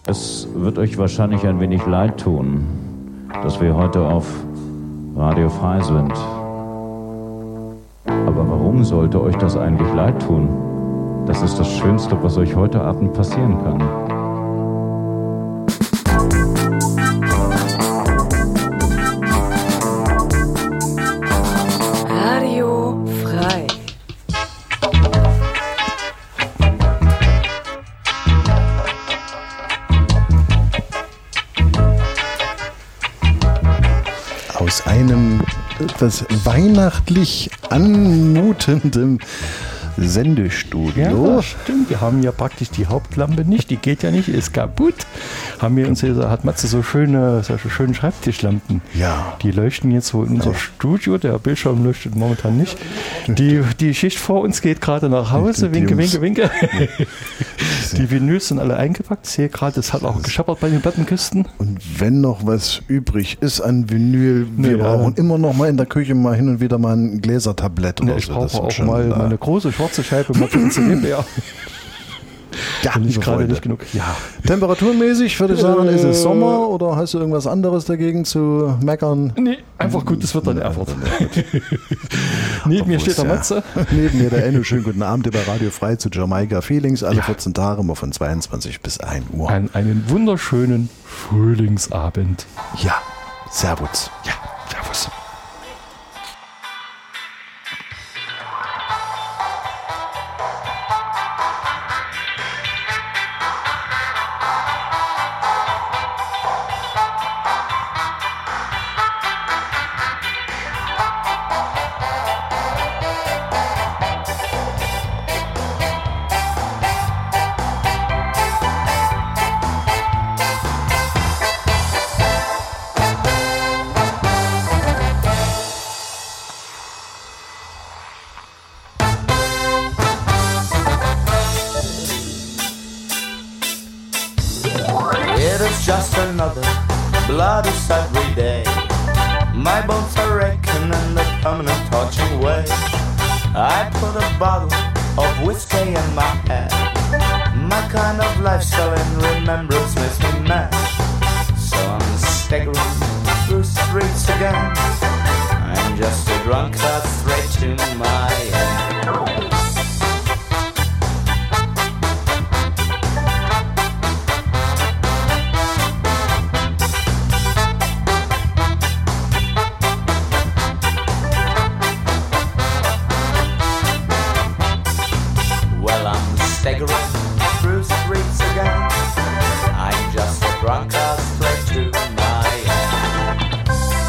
Es wird euch wahrscheinlich ein wenig leid tun, dass wir heute auf Radio Frei sind. Aber warum sollte euch das eigentlich leid tun? Das ist das Schönste, was euch heute Abend passieren kann. Radio Frei. Aus einem etwas weihnachtlich anmutenden Sendestudio. Ja, stimmt. Wir haben ja praktisch die Hauptlampe nicht. Die geht ja nicht, ist kaputt. Haben wir uns hier, hat Matze so schöne Schreibtischlampen. Ja. Die leuchten jetzt so in unser Studio. Der Bildschirm leuchtet momentan nicht. Die Schicht vor uns geht gerade nach Hause. Winke, winke, winke. Die Vinyls sind alle eingepackt. Ich sehe gerade, es hat auch gescheppert bei den Plattenkisten. Und wenn noch was übrig ist an Vinyl, wir brauchen immer noch mal in der Küche mal hin und wieder mal ein Gläsertablett. Ja, ich brauche auch mal eine große schwarze Scheibe mal für den CD-Player. Ja, nicht gerade nicht genug. Ja. Temperaturmäßig würde ich sagen, ist es Sommer oder hast du irgendwas anderes dagegen zu meckern? Nee, einfach gutes Wetter in Erfurt. Neben mir steht der Matze. Neben mir der Enno. Schönen guten Abend über Radio Frei zu Jamaika Feelings. Alle 14 Tage immer von 22 bis 1 Uhr. Einen wunderschönen Frühlingsabend. Ja, Servus. Ja, Servus. Just another bloody Saturday day. My bones are aching and they're coming and touching away. I put a bottle of whiskey in my head. My kind of lifestyle and remembrance makes me mad. So I'm staggering through streets again. I'm just a drunkard straight to my end. Staggering through streets again. I'm just a drunkard straight to my end.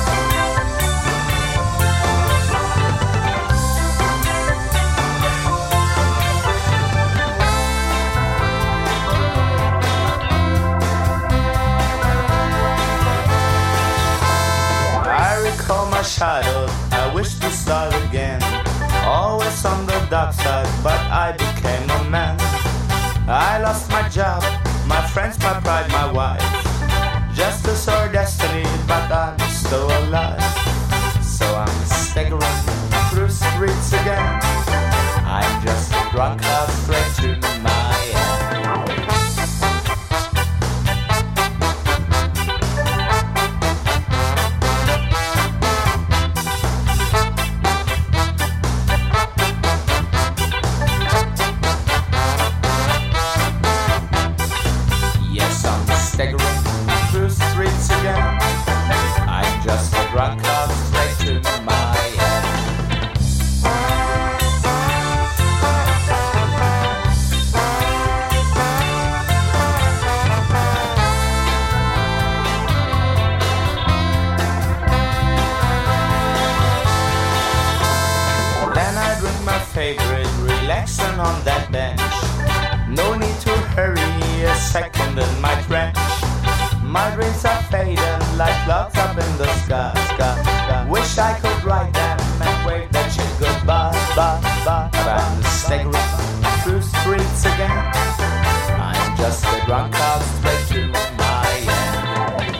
I recall my childhood, I wish to start again. Always on the dark side, but I became a man. I lost my job, my friends, my pride, my wife. Just a sore destiny, but I'm still alive. So I'm staggering through streets again. I'm just a drunkard straight to my end. Staggering through streets again. I'm just a drunkard straight to my end. Then I drink my favorite, relaxing on that bench. No need to hurry, a second in my trench. My dreams are fading like clouds up in the sky. Wish I could write them and wave that shit goodbye. But I'm staggering through streets again. I'm just a drunkard straight to my end.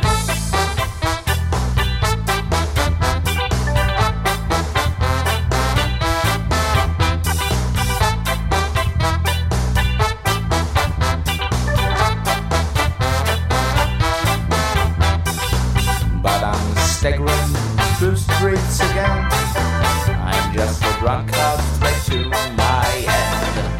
drunk up straight to my head.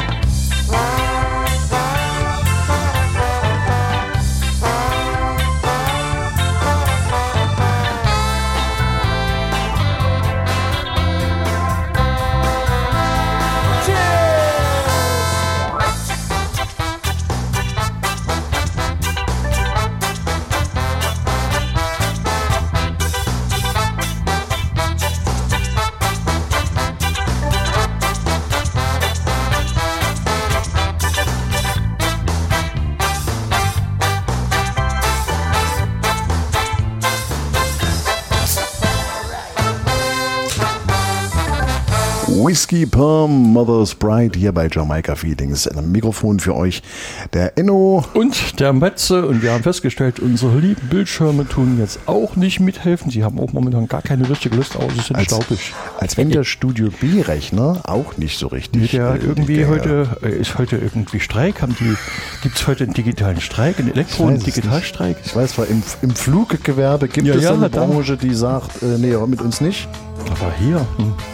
Whiskey per Mother's Bride hier bei Jamaica Feelings. Am Mikrofon für euch der Enno und der Matze. Und wir haben festgestellt, unsere lieben Bildschirme tun jetzt auch nicht mithelfen. Sie haben auch momentan gar keine richtige Lust, außer sie sind staubig. Als wenn der Studio B-Rechner auch nicht so richtig. Der irgendwie heute ist heute irgendwie Streik. Gibt es heute einen digitalen Streik, einen Elektron-Digitalstreik? Ich weiß, weil im Fluggewerbe gibt es eine Branche, die sagt, nee, mit uns nicht. Aber hier...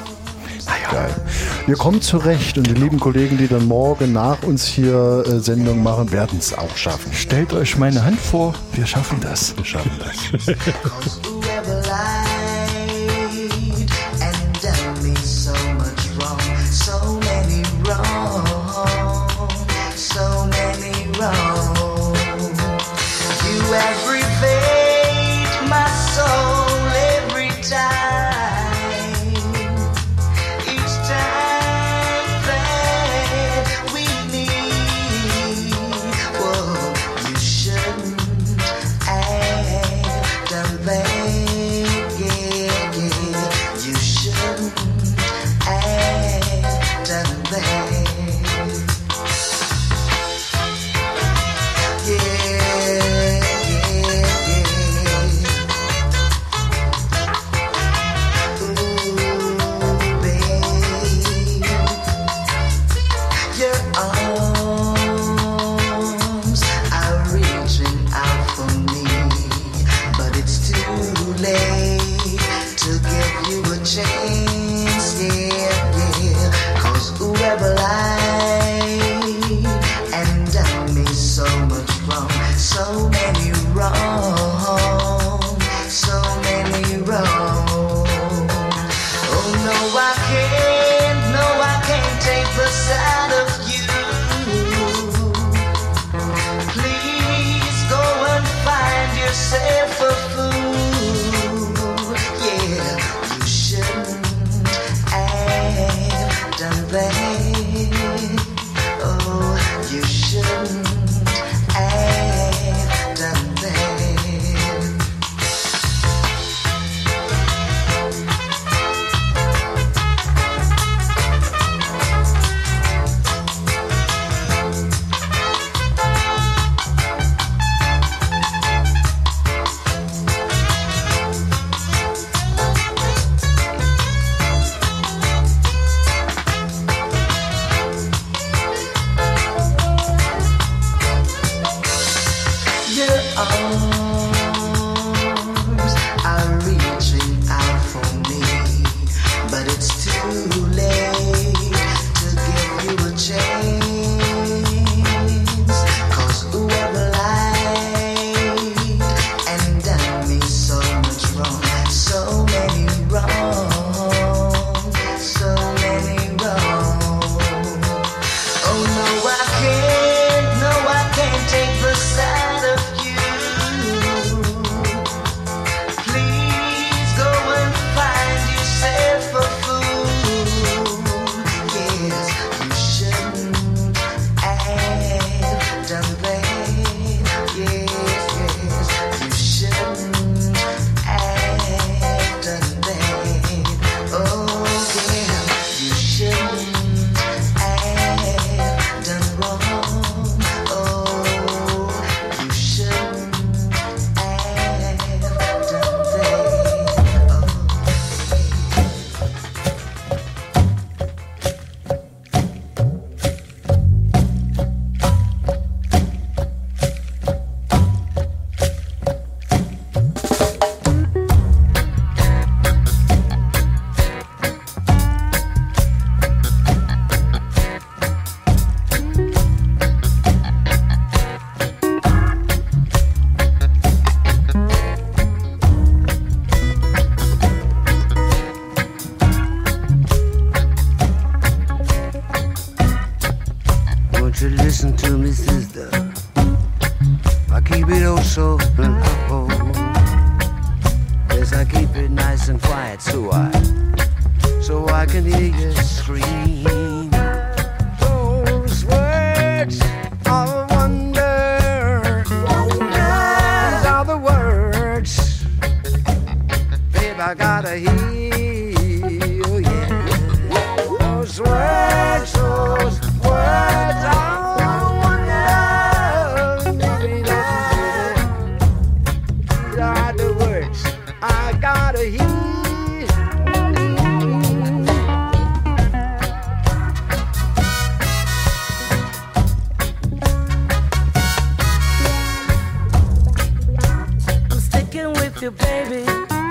Geil. Wir kommen zurecht und die lieben Kollegen, die dann morgen nach uns hier Sendung machen, werden es auch schaffen. Stellt euch meine Hand vor, wir schaffen das. Wir schaffen das. Take the side of you. keep it oh so low. Yes, I keep it nice and quiet so I can hear you scream. Those words are a wonder. These are the words, babe, I gotta hear. Yeah, those words are a wonder. These are the words I gotta hear. You, baby,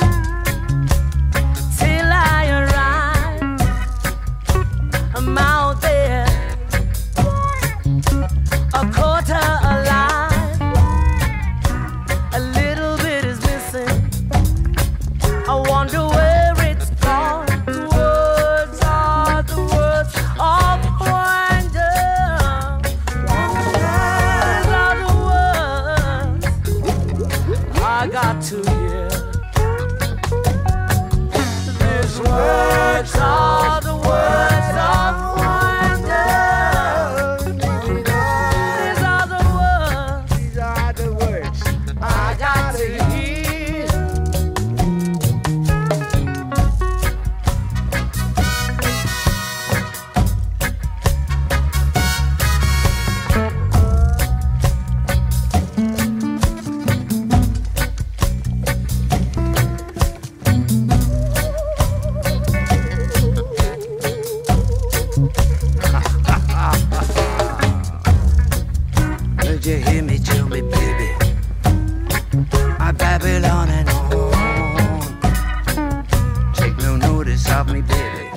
till I arrive. I'm out there, a quarter alive. A little bit is missing. I wonder where it's gone. The words are the words of wonder. These are the words I got to hear. Words are the words of wonder. These are the words I got to hear. You hear me, tell me, baby, I babble on and on. Take no notice of me, baby.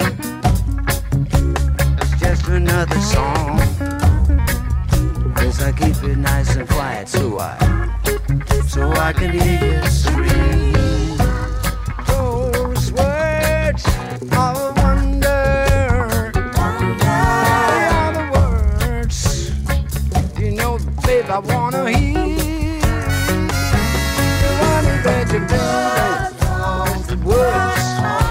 It's just another song. Yes, I keep it nice and quiet so I can hear you scream. Those words are a wonder. They are the words, you know, babe, I wanna hear. The one that you do, that's the words.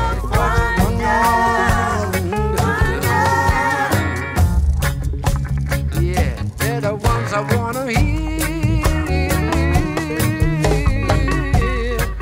Yeah, they're the ones I wanna hear.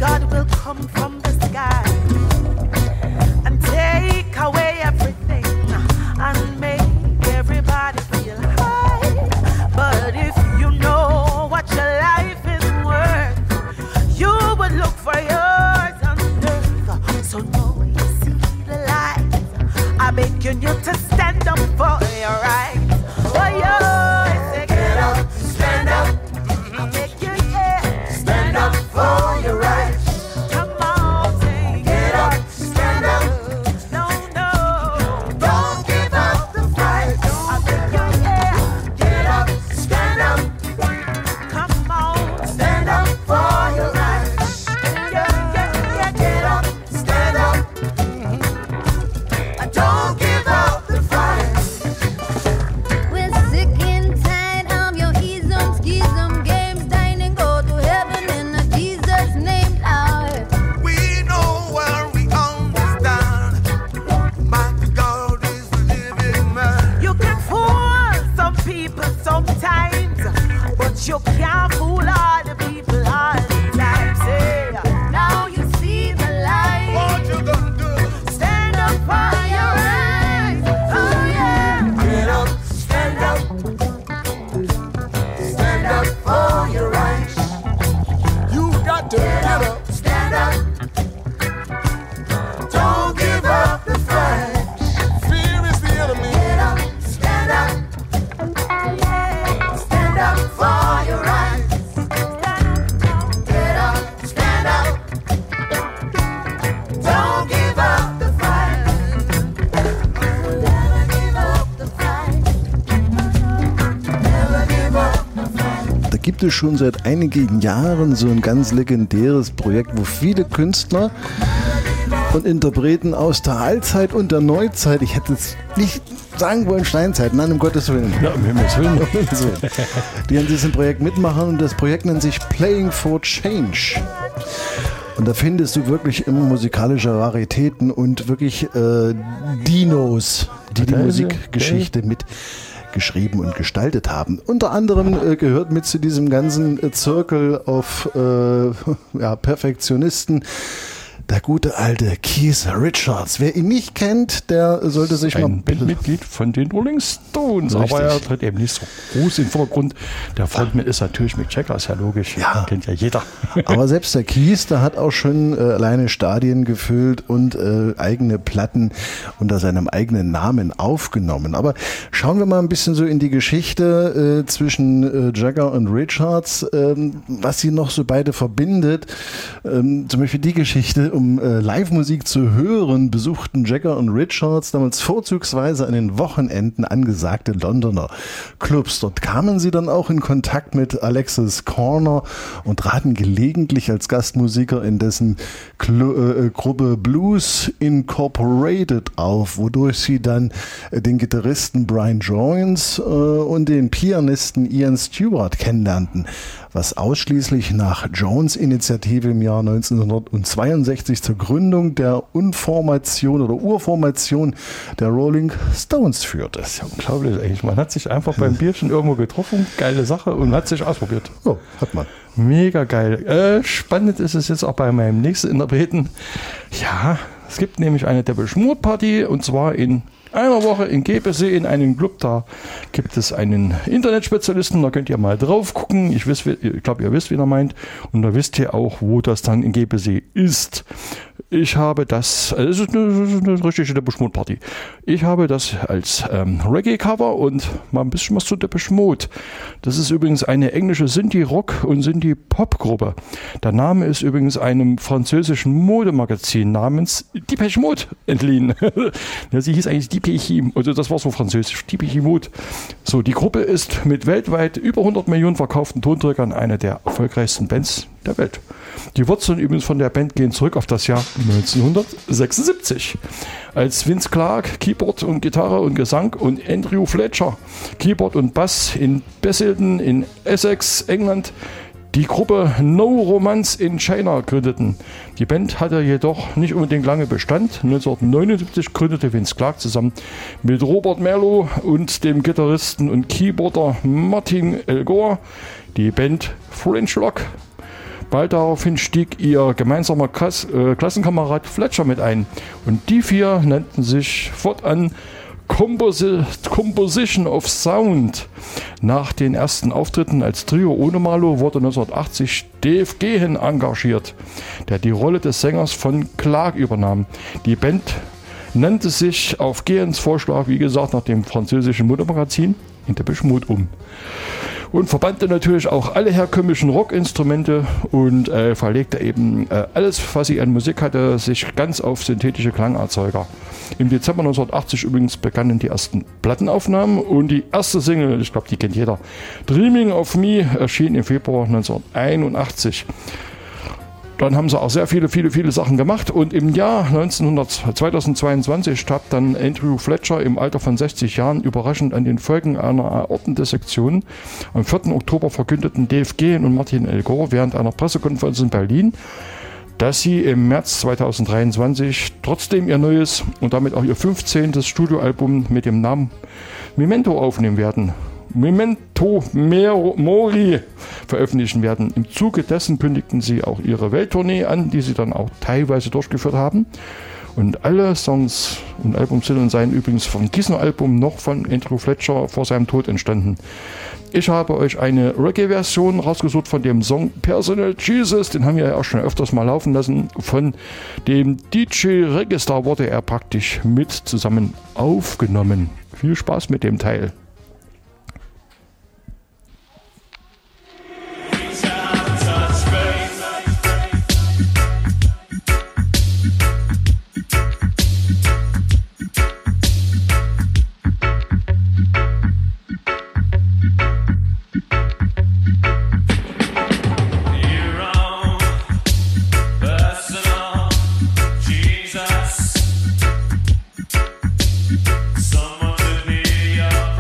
God will come from the sky and take away everything and make everybody feel high. But if you know what your life is worth, you would look for yours on earth. So now you see the light, I'm begging you to stand up for your rights. Oh, yo, say get up, stand up. I make you stand up for your rights. Come on, say get up, stand up. No, no, don't give up the fight. I make you get up, stand up. Come on, stand up for your rights. Yeah, get up, stand up. Don't give up the fight. We're sick and tired of your ism, schism, games, dying and go to heaven in a Jesus name, Lord. We know where we understand. My God is the living man. You can fool some people sometimes, but you can't fool all the people all the time. Say, now you see the light. What you gonna do? Stand up for your rights. Oh yeah. Get up, stand up. Stand up for your rights. You got to get up, stand up. Don't give up the fight. Fear is the enemy. Get up, stand up. Stand up for your rights. Get up, stand up. Don't give up the fight. Never give up the fight. Never give up the fight. Da gibt es schon seit einigen Jahren so ein ganz legendäres Projekt, wo viele Künstler und Interpreten aus der Allzeit und der Neuzeit, ich hätte es nicht sagen wollen Steinzeit, nein, um Gottes Willen. Ja, um Himmels Willen. Die an diesem Projekt mitmachen und das Projekt nennt sich Playing for Change. Und da findest du wirklich immer musikalische Raritäten und wirklich Dinos, die die Musikgeschichte mit geschrieben und gestaltet haben. Unter anderem gehört mit zu diesem ganzen Zirkel auf Perfektionisten der gute alte Keith Richards. Wer ihn nicht kennt, der sollte sich mal... Ein Bandmitglied von den Rolling Stones, Richtig. aber er tritt eben nicht so groß im Vordergrund. Der Frontman ist natürlich Mick Jagger, ist ja logisch, Ja. kennt ja jeder. Aber selbst der Keith, der hat auch schon alleine Stadien gefüllt und eigene Platten unter seinem eigenen Namen aufgenommen. Aber schauen wir mal ein bisschen so in die Geschichte zwischen Jagger und Richards, was sie noch so beide verbindet. Zum Beispiel die Geschichte, um Live-Musik zu hören, besuchten Jagger und Richards damals vorzugsweise an den Wochenenden angesagte Londoner Clubs. Dort kamen sie dann auch in Kontakt mit Alexis Corner und traten gelegentlich als Gastmusiker in dessen Gruppe Blues Incorporated auf, wodurch sie dann den Gitarristen Brian Jones und den Pianisten Ian Stewart kennenlernten, was ausschließlich nach Jones' Initiative im Jahr 1962 zur Gründung der Urformation der Rolling Stones führte. Das ist ja unglaublich eigentlich. Man hat sich einfach beim Bierchen irgendwo getroffen, geile Sache, und hat sich ausprobiert. Oh, hat man. Mega geil. Spannend ist es jetzt auch bei meinem nächsten Interpreten. Ja, es gibt nämlich eine Depeche Mode Party, und zwar in einer Woche in Gebesee in einem Club. Da gibt es einen Internetspezialisten, da könnt ihr mal drauf gucken. Ich glaube, ihr wisst, wie er meint. Und da wisst ihr auch, wo das dann in Gebesee ist. Ich habe das, es ist eine richtige Depeche Mode Party. Ich habe das als Reggae-Cover und mal ein bisschen was zu Depeche Mode. Das ist übrigens eine englische Synthie-Rock- und Synthie-Pop-Gruppe. Der Name ist übrigens einem französischen Modemagazin namens Depeche Mode entliehen. Ja, sie hieß eigentlich Depeche, also das war so französisch, Depeche Mode. So, die Gruppe ist mit weltweit über 100 Millionen verkauften Tonträgern eine der erfolgreichsten Bands der Welt. Die Wurzeln übrigens von der Band gehen zurück auf das Jahr 1976, als Vince Clarke Keyboard und Gitarre und Gesang und Andrew Fletcher Keyboard und Bass in Basildon in Essex, England, die Gruppe No Romance in China gründeten. Die Band hatte jedoch nicht unbedingt lange Bestand. 1979 gründete Vince Clarke zusammen mit Robert Merlo und dem Gitarristen und Keyboarder Martin Elgore die Band French Lock. Bald daraufhin stieg ihr gemeinsamer Klassenkamerad Fletcher mit ein. Und die vier nannten sich fortan Composition of Sound. Nach den ersten Auftritten als Trio ohne Marlowe wurde 1980 Dave Gahan engagiert, der die Rolle des Sängers von Clark übernahm. Die Band nannte sich auf Gahans Vorschlag, wie gesagt, nach dem französischen Modemagazin in Depeche Mode um. Und verbannte natürlich auch alle herkömmlichen Rockinstrumente und verlegte eben alles, was sie an Musik hatte, sich ganz auf synthetische Klangerzeuger. Im Dezember 1980 übrigens begannen die ersten Plattenaufnahmen und die erste Single, ich glaube, die kennt jeder, Dreaming of Me, erschien im Februar 1981. Dann haben sie auch sehr viele Sachen gemacht und im Jahr 2022 starb dann Andrew Fletcher im Alter von 60 Jahren überraschend an den Folgen einer Aortendissektion. Am 4. Oktober verkündeten Dave Gahan und Martin L. Gore während einer Pressekonferenz in Berlin, dass sie im März 2023 trotzdem ihr neues und damit auch ihr 15. Studioalbum mit dem Namen Memento aufnehmen werden. Memento Mori veröffentlichen werden. Im Zuge dessen kündigten sie auch ihre Welttournee an, die sie dann auch teilweise durchgeführt haben. Und alle Songs und Albumtitel seien übrigens von diesem Album noch von Andrew Fletcher vor seinem Tod entstanden. Ich habe euch eine Reggae-Version rausgesucht von dem Song Personal Jesus, den haben wir ja auch schon öfters mal laufen lassen. Von dem DJ Register wurde er praktisch mit zusammen aufgenommen. Viel Spaß mit dem Teil. Someone to be your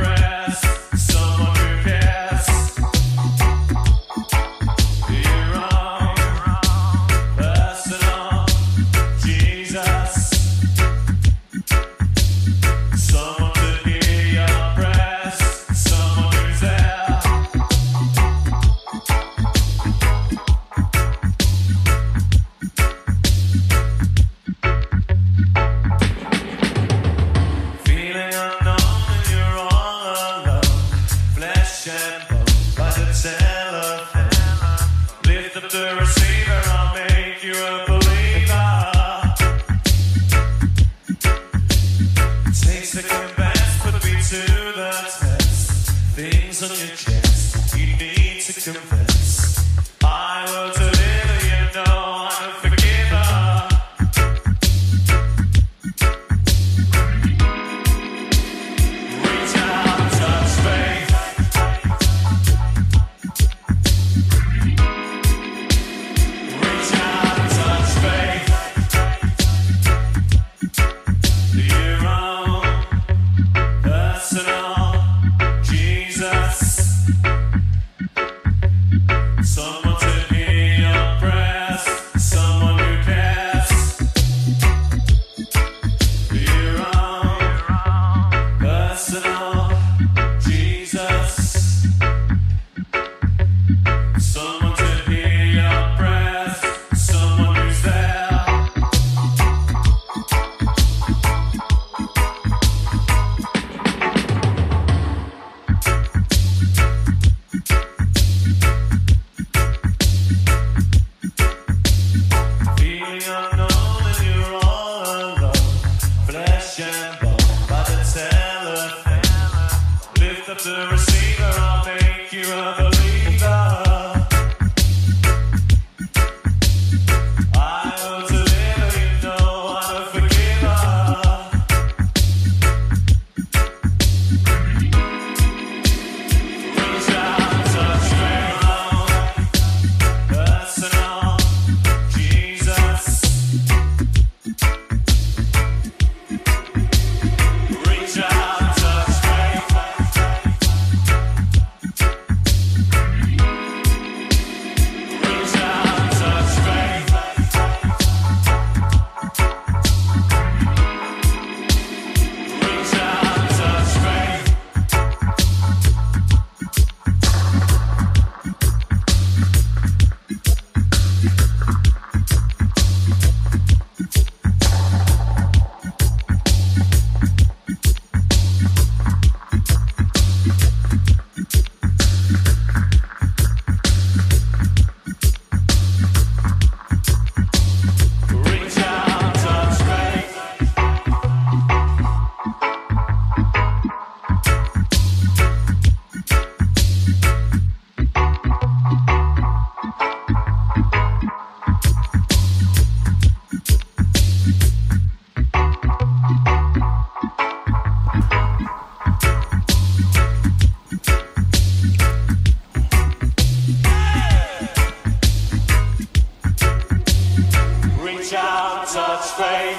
straight.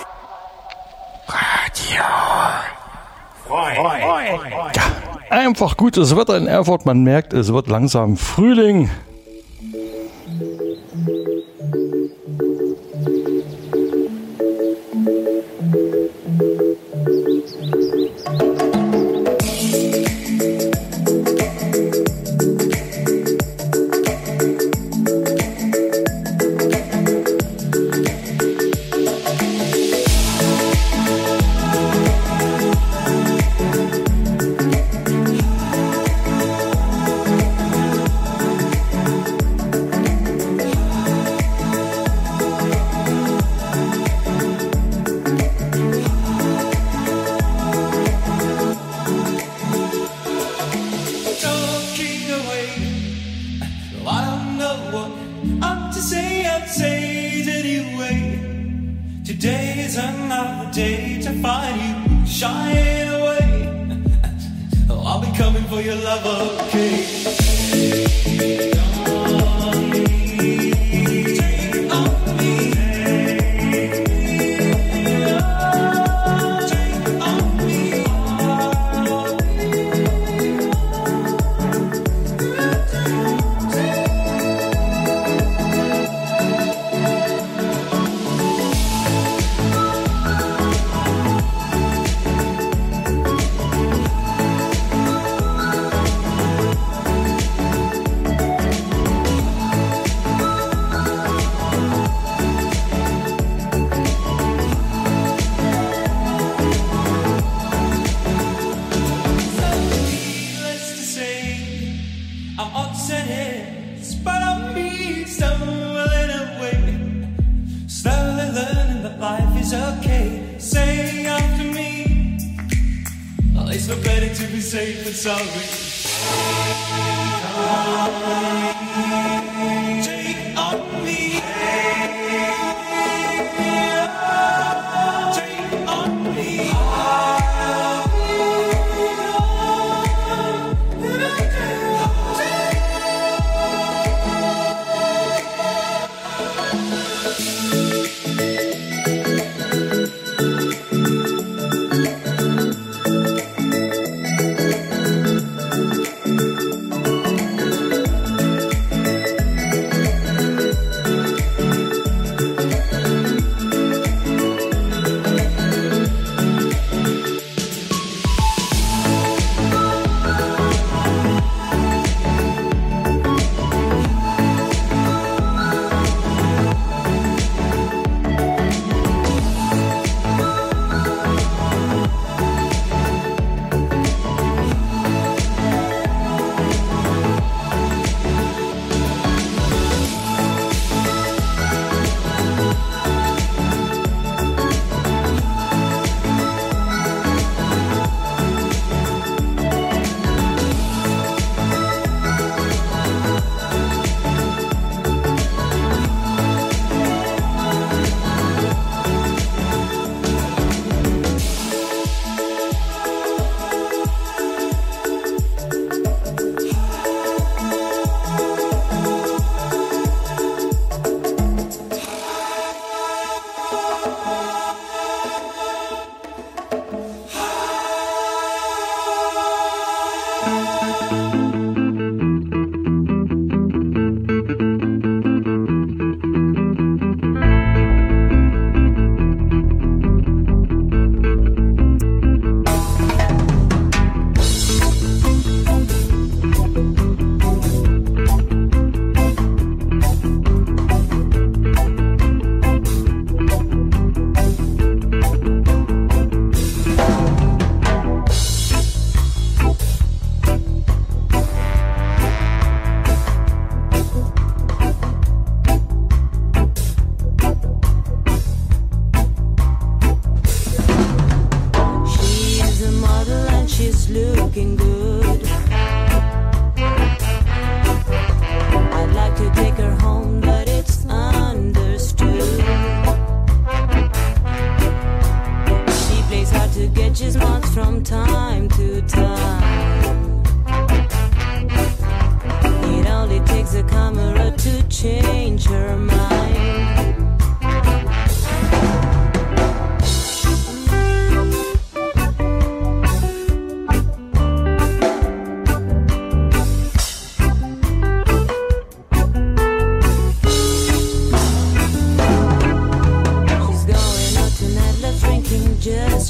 Einfach gutes Wetter in Erfurt. Man merkt, es wird langsam Frühling. Talking away. Well, I don't know what I'm to say. I'd say it anyway. Today is another day to find you shying away. Oh, I'll be coming for your love, okay? Take on me. Take on me. Take on me. Needless to say, I'm upset heads, but I'm me stumbling away. Slowly learning that life is okay. Say after me, well, it's no better to be safe than sorry. Take on me. Take on me.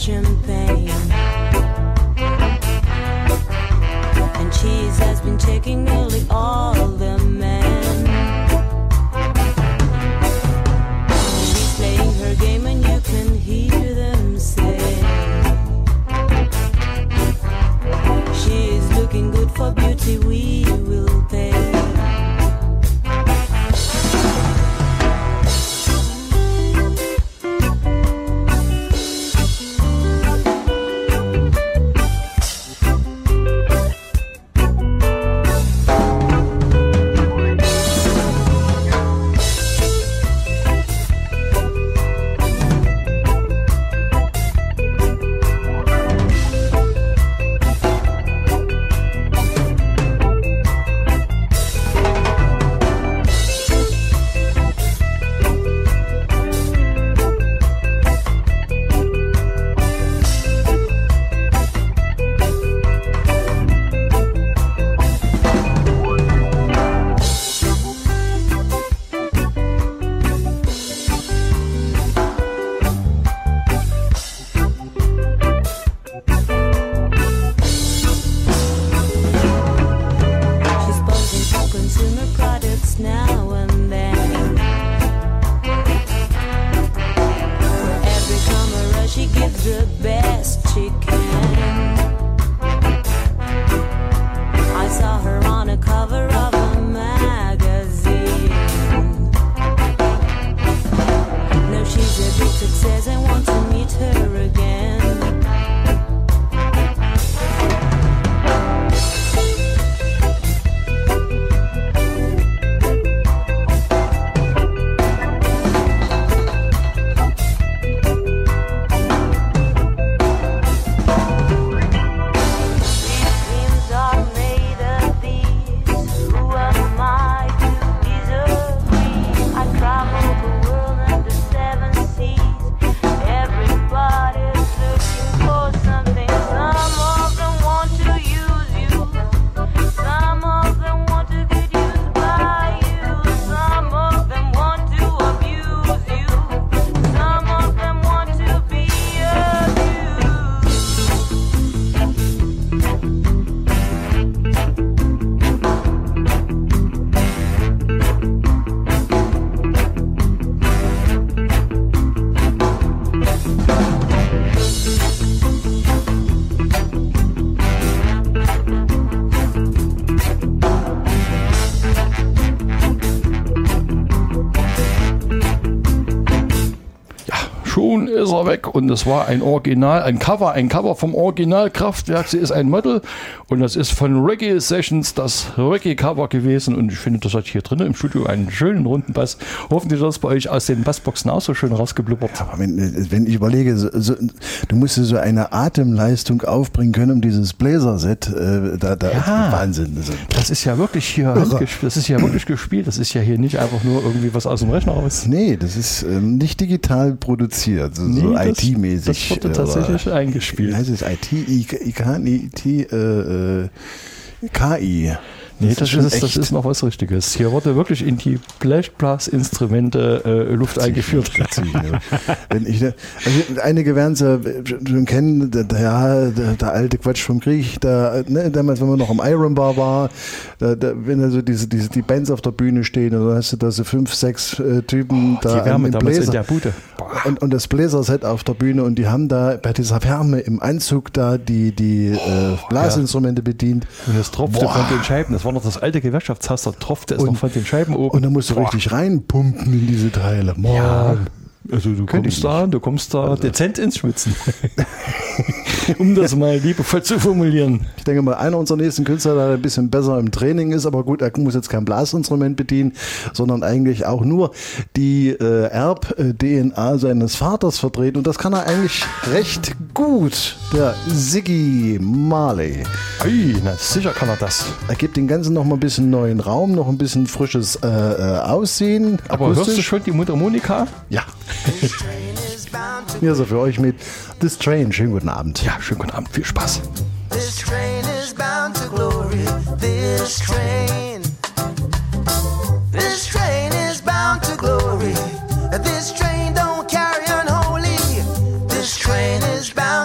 champagne. And cheese has been taking nearly all the men. She's playing her game and you can hear them say, she's looking good for beauty, we will pay. Schon ist er weg und es war ein Original, ein Cover vom Original Kraftwerk. Sie ist ein Model und das ist von Reggae Sessions das Reggae-Cover gewesen und ich finde, das hat hier drin im Studio einen schönen runden Bass. Hoffentlich wird das bei euch aus den Bassboxen auch so schön rausgeblubbert. Aber wenn ich überlege, du musst so eine Atemleistung aufbringen können, um dieses Bläser-Set, Wahnsinn. Das ist ja wirklich hier das ist ja wirklich gespielt, das ist ja hier nicht einfach nur irgendwie was aus dem Rechner raus. Nee, das ist nicht digital produziert, so IT-mäßig. Das wurde tatsächlich eingespielt. Wie heißt es? KI. Nee, das ist noch was Richtiges. Hier wurde wirklich in die Blechblasinstrumente Luft eingeführt. Einige werden es ja schon kennen, der alte Quatsch vom Krieg, damals, wenn man noch im Iron Bar war, wenn also die Bands auf der Bühne stehen, dann hast du da so 5, 6 Typen da die Wärme im damals Bläser. In der Bude. Und das Bläserset auf der Bühne und die haben da bei dieser Wärme im Anzug da die Blasinstrumente bedient. Und das tropfte von den Scheiben. Das war noch das alte Gewerkschaftshaus, da tropfte es noch von den Scheiben oben. Und da musst du richtig reinpumpen in diese Teile. Mann. Ja, also du kommst da dezent ins Schwitzen. Um das mal liebevoll zu formulieren. Ich denke mal, einer unserer nächsten Künstler, der ein bisschen besser im Training ist, aber gut, er muss jetzt kein Blasinstrument bedienen, sondern eigentlich auch nur die Erb-DNA seines Vaters vertreten. Und das kann er eigentlich recht gut, der Ziggy Marley. Na sicher kann er das. Er gibt den Ganzen noch mal ein bisschen neuen Raum, noch ein bisschen frisches Aussehen. Aber akustisch. Hörst du schon die Mundharmonika? Ja. Hier ist er für euch mit This Train. Schönen guten Abend. Ja, schönen guten Abend. Viel Spaß. This train is bound to glory. This train. This train is bound to glory. This train don't carry unholy. This train is bound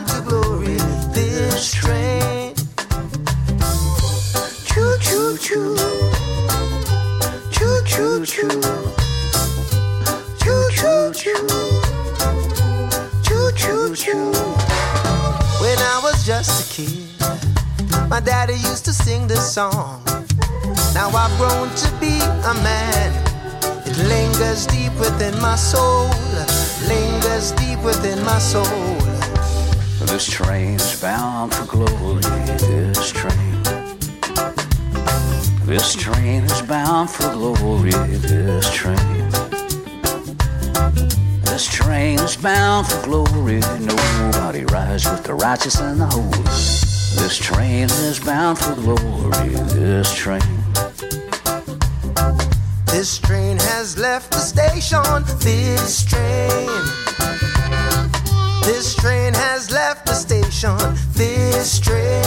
true. When I was just a kid, my daddy used to sing this song. Now I've grown to be a man. It lingers deep within my soul. Lingers deep within my soul. This train is bound for glory. This train. This train is bound for glory. This train. This train is bound for glory. Nobody rides with the righteous and the holy. This train is bound for glory. This train. This train has left the station. This train. This train has left the station. This train.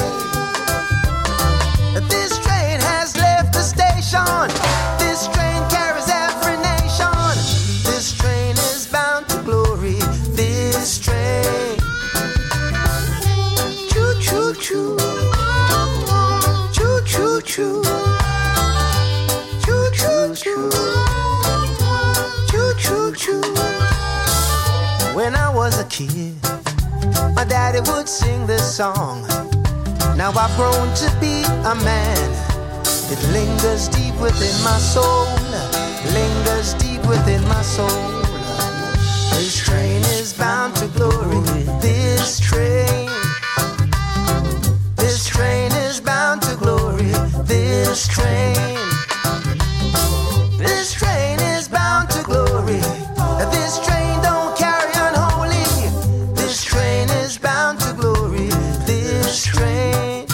This train has left the station. This train carries every nation. This train is bound to glory. This train. Choo choo choo. Choo choo choo. Choo choo choo. Choo choo choo. When I was a kid, my daddy would sing this song. Now I've grown to be a man. It lingers deep within my soul. Lingers deep within my soul. This train is bound to glory. This train. This train is bound to glory. This train. This train is bound to glory. This train don't carry unholy. This train is bound to glory. This train.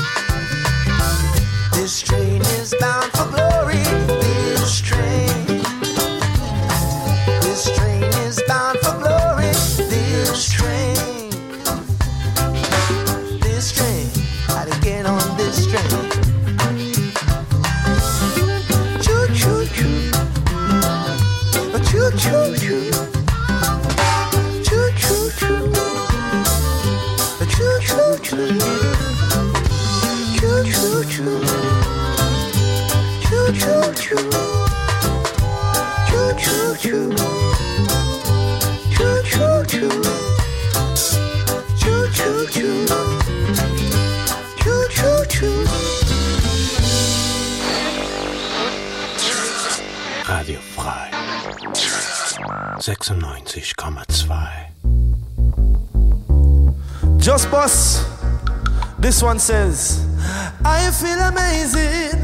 This train is bound for glory. This train. This train is bound for glory. This train. This train. Gotta get on this train. Choo choo choo. Choo choo choo. Choo choo choo. Choo choo choo. Choo choo choo. Choo choo choo. Choo choo choo. Choo choo choo. Choo choo choo. Choo choo choo. Radio frei 96,2. Just Boss. This one says, I feel amazing.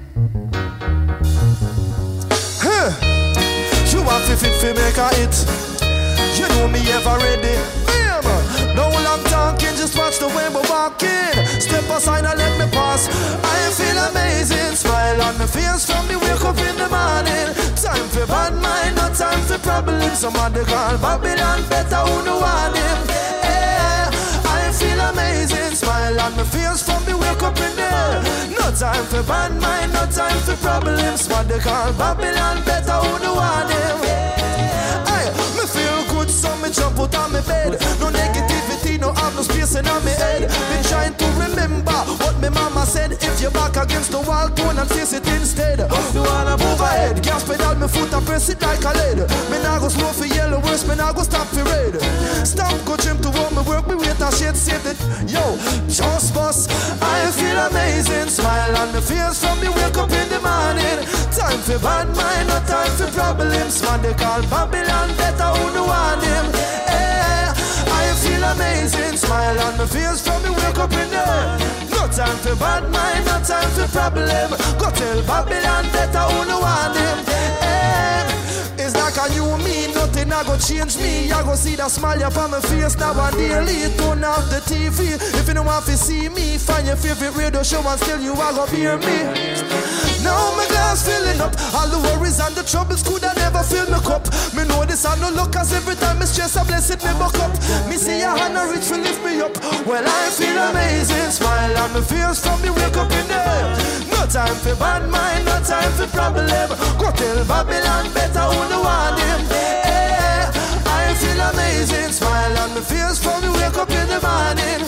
Huh. You want to fit make a hit. You know me ever ready. Bam! No long talking, just watch the way we're walking. Step aside and let me pass. I feel amazing. Smile on my face from me wake up in the morning. Time for bad mind, no time for problems. Somebody call Babylon, better who know want him. Yeah, I feel amazing. Smile on my face from me wake up in there. No time for bad mind, no time for problems. Somebody call Babylon, better who know want him. Hey, me feel good, so me jump out of my bed. No negativity, no have no space in my head. Been trying to remember what my mama said. If you're back against the wall, turn and face it instead. You wanna move ahead, gas pedal, me foot and press it like a lead. Me nah go slow for yellow, worse, me nah go stop for red. Stop, go gym to work, me work, me wait and shit, save it. Yo, Just Boss, I feel amazing. Smile on my face from me wake up in the morning. Time for bad mind, no time for problems. Man, they call Babylon, better who know want him. Yeah, I feel amazing. Smile on my face from me wake up in there. No time for bad mind, no time for problem. Go tell Babylon, better who know want him. Yeah, it's like a new me, nothing I go change me. I go see that smile upon my face now and daily. Turn off the TV if you don't want to see me. Find your favorite radio show and still you are gonna hear me. Now my glass filling up. All the worries and the troubles could I never fill my cup. Me know this I no luck, cause every time me stress I bless it me buck up. Me see your hand and reach to lift me up. Well I feel amazing. Smile on my face from me wake up in there. No time for bad mind, no time for problem. Go tell Babylon, better who know want him. Yeah, I feel amazing. Smile on my face from me wake up in the morning.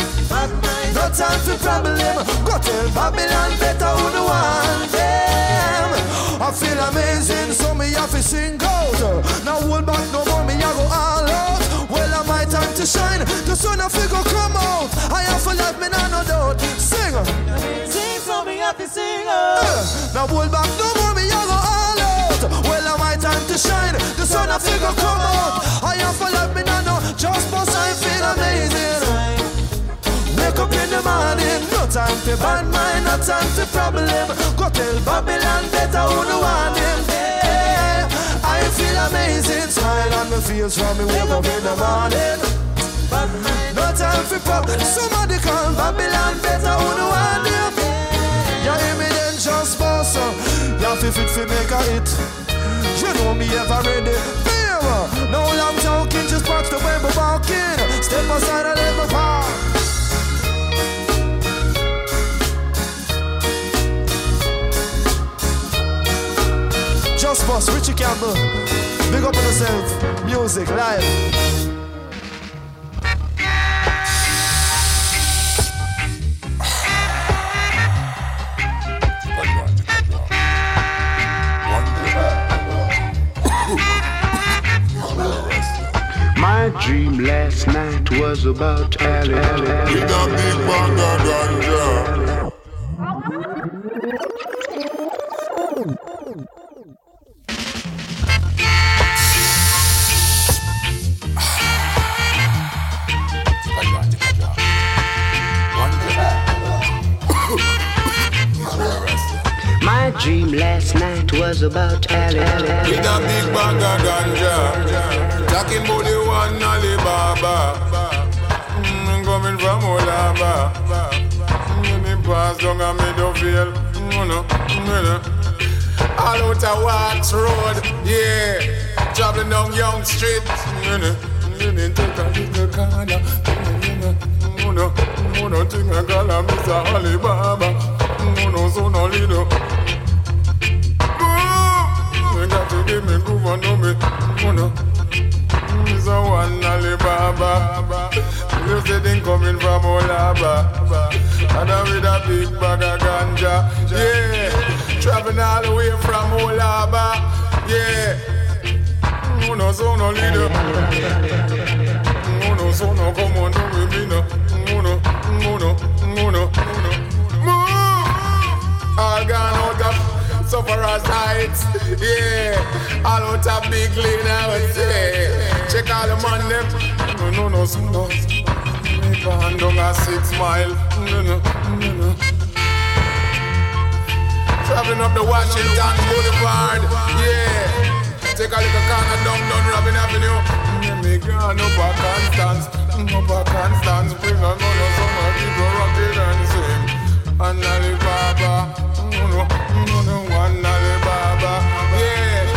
No time for problem. Go tell Babylon, better who know want them. I feel amazing, so me have to sing out. Now hold back no more, me I go all out. Well, my time to shine. of figure come out. I have for life, me no doubt. Sing. Sing so me have to sing out. Now hold back no more, me a go all out. Well, my time to shine. The sun of figure come out. I have for life, me no know. Just bust, I feel amazing. Wake up in the morning, no time for bad mind, no time for problem. Go tell Babylon better who the want him. Yeah, I feel amazing, smile on my face from me wake up in the morning. No time for problem, somebody call Babylon better who the want him. You hear me then just boss, you feel fit for make a hit. You know me ever ready. No long talking, just watch the way we're walking. Step aside and let me walk. Just Boss, Richie Campbell. Big up on yourself. Music, live. My dream last night was about Ali. We got big bag of ganja. My dream last night was about Ali. We got big bag of ganja. Talking about the one Alibaba. Coming from Olaba. Me pass down a Meadowvale. All out a Wax Road. Yeah. Traveling down Young Street. Take a little corner. Uno think I call him Mr. Alibaba. Uno so no little. You got to give me groove and know me. Uno. Mr. One Alibaba. You say they coming from Olaba. And I'm with a big bag of ganja. Yeah. Traveling all the way from Olaba. Yeah. Uno so no little. Uno so no come on do with me no. Uno. All gone out of Sufferers Heights. Yeah. All out of Big Lane, I would say. Check all the man them. No. Me pan down a 6 mile. No. Traveling up the Washington Boulevard. Yeah. Take a little corner down Robin Avenue. Me gone up a Constance. Bring on some people rocking and sing. And Alibaba. One Alibaba. Yeah.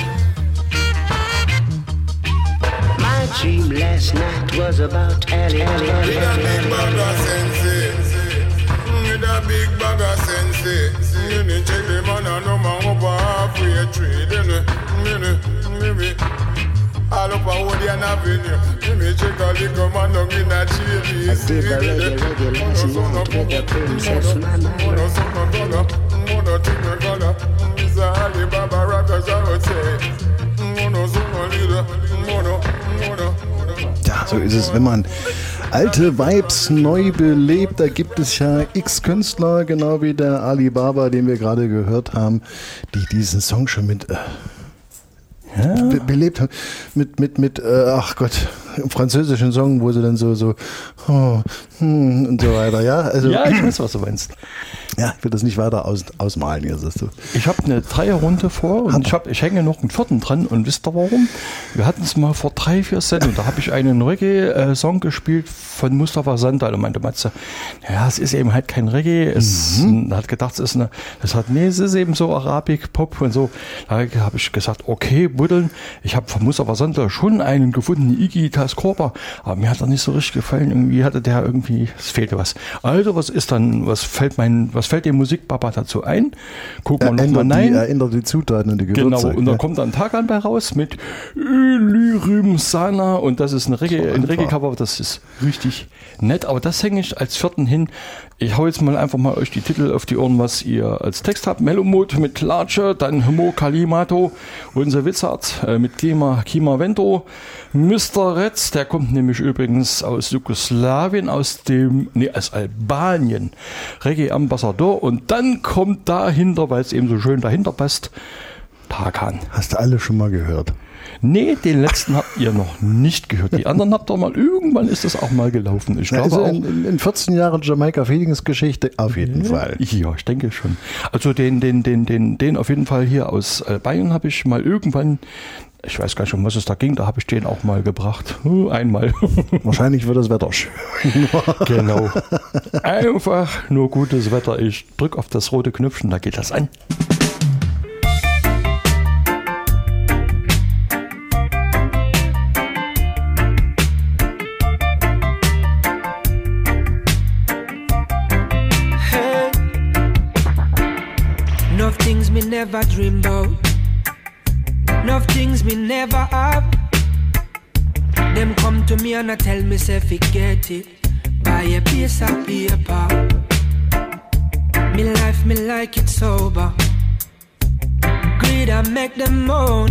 My dream last night was about Ali. With a big bag of sensei. With a big bag of sensei. You need to check the man and no man up a halfway tree. Maybe all up a Odeon Avenue. Let me check a little man down in a JBC. I did the reggae last night with the princess mama. Mono think me color. Mr. Alibaba Rockers, I would say. Mono leader. Mono. Ja, so ist es, wenn man alte Vibes neu belebt. Da gibt es ja x Künstler, genau wie der Alibaba, den wir gerade gehört haben, die diesen Song schon mit belebt haben. Mit ach Gott, im französischen Song, wo sie dann so und so weiter. Ja, also, ja, ich weiß, was du meinst. Ja, ich will das nicht weiter ausmalen. Hier, siehst du. Ich habe eine Dreierrunde vor und ich hänge noch einen vierten dran. Und wisst ihr warum? Wir hatten es mal vor 3-4 Sendungen. Da habe ich einen Reggae-Song gespielt von Mustafa Sandal und meinte Matze, ja, es ist eben halt kein Reggae. Es hat gedacht, es ist eben so Arabik, Pop und so. Da habe ich gesagt, okay, buddeln. Ich habe von Mustafa Sandal schon einen gefunden, Iggy Taskorba, aber mir hat er nicht so richtig gefallen. Irgendwie hatte der es fehlte was. Also, was fällt dem Musikpapa dazu ein? Gucken wir nochmal rein. Er ändert die Zutaten und die Gewürze. Genau, und da kommt dann Tagan bei raus mit Lyrim Sana und das ist ein Reggae-Cover, das ist richtig nett, aber das hänge ich als vierten hin. Ich hau jetzt mal einfach mal euch die Titel auf die Ohren, was ihr als Text habt. Melomut mit Larche, dann Homo Kalimato, Unser Witzer Konzert mit Kima Vento. Mr. Retz, der kommt nämlich übrigens aus Jugoslawien, aus Albanien. Reggae-Ambassador. Und dann kommt dahinter, weil es eben so schön dahinter passt, Tarkan. Hast du alle schon mal gehört? Nee, den letzten habt ihr noch nicht gehört. Die anderen habt ihr mal, irgendwann ist das auch mal gelaufen. Ich glaube also auch. In 14 Jahren Jamaika-Feelings-Geschichte auf jeden Fall. Ja, ich denke schon. Also den auf jeden Fall hier aus Albanien habe ich mal irgendwann, ich weiß gar nicht, um was es da ging, da habe ich den auch mal gebracht. Einmal. Wahrscheinlich wird das Wetter schön. Genau. Einfach nur gutes Wetter. Ich drücke auf das rote Knöpfchen, da geht das an. Me never dream about, enough things me never have. Them come to me and I tell me say forget it. Buy a piece of paper. Me life me like it sober. Greed I make them moan.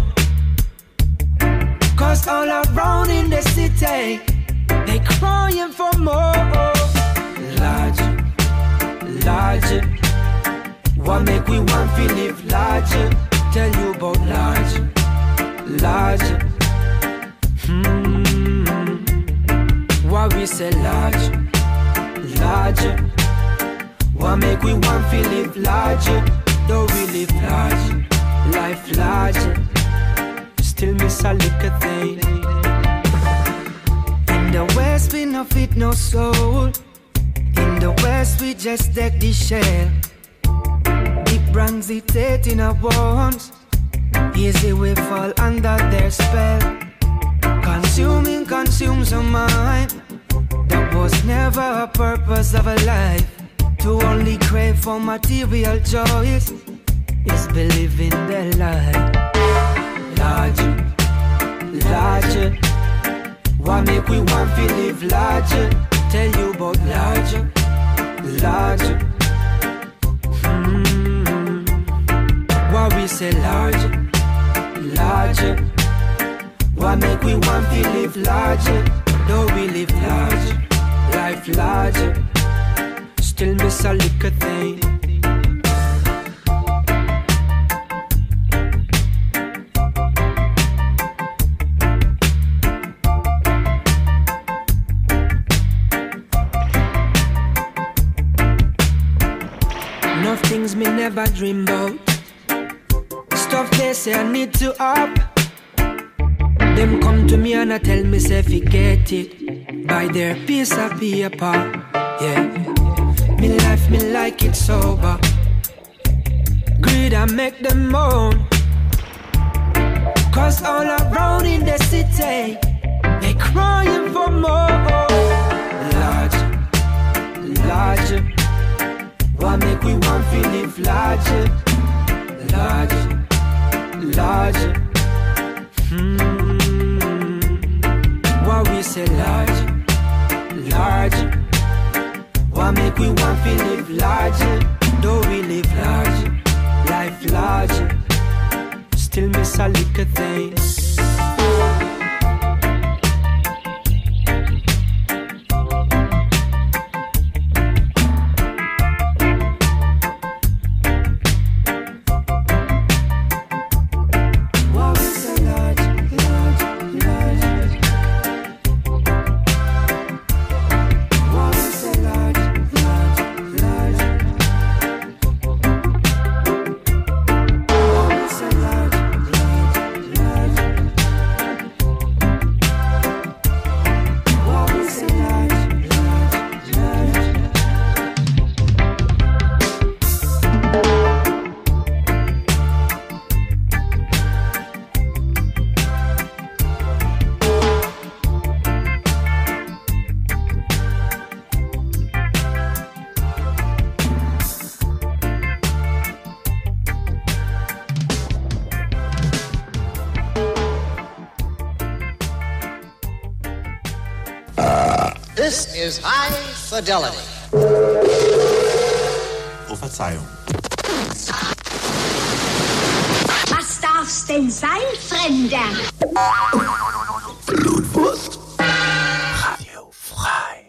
Cause all around in the city they crying for more. Larger, larger. What make we want to live larger? Tell you about larger, larger. What we say larger, larger. What make we want to live larger? Though we live larger, life larger. Still miss a little thing. In the West we no fit no soul. In the West we just deck the shell. Brands in our bones. Easy we fall under their spell. Consuming consumes our mind. That was never a purpose of a life. To only crave for material joys is believing their lie. Larger, larger. Why make we want to live larger? Tell you about larger, larger. Why we say larger, larger. Why make we want to live larger? Though we live larger, life larger. Still miss a little thing. Enough things me never dream about. Stuff they say I need to up. Them come to me and I tell me say forget it. Buy their piece of paper. Yeah. Me life me like it sober. Greed I make them moan. Cause all around in the city they crying for more. Larger, larger. Why make we want to live larger, larger, larger? Why we say larger, larger? Why make we want to live larger? Though we live larger, life larger. Still miss a little thing. This is high fidelity. Oh, Verzeihung. Was darf machst denn Seilfremder? Blutwurst. Radio frei.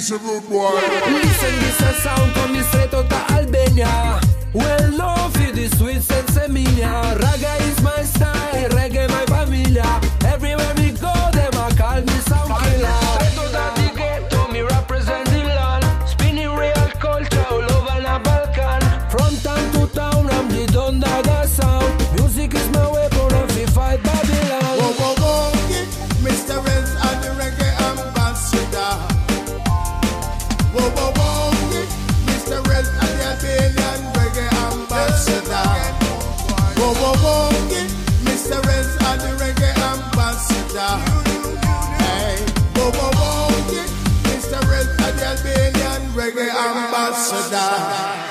This a good boy. Listen, this a sound coming straight out of Albania. Well known for the sweet sense of Emilia. Raga is my style, reggae my familia. Everywhere we go, them a call me sound killer. Straight out of the ghetto, me represent the land. Spinning real culture all over the Balkan. From town to town, I'm the Dondaga sound. Music is my weapon, and we fight Babylon. Whoa, whoa, whoa, yeah. Mr. Reds and the reggae ambassador. Whoa, whoa, whoa, yeah. Mr. Reds and the Albanian reggae ambassador. Whoa, whoa, whoa, yeah. Mr. Reds and the reggae ambassador. Hey, whoa, whoa, whoa, yeah. Mr. Reds and the Albanian reggae ambassador.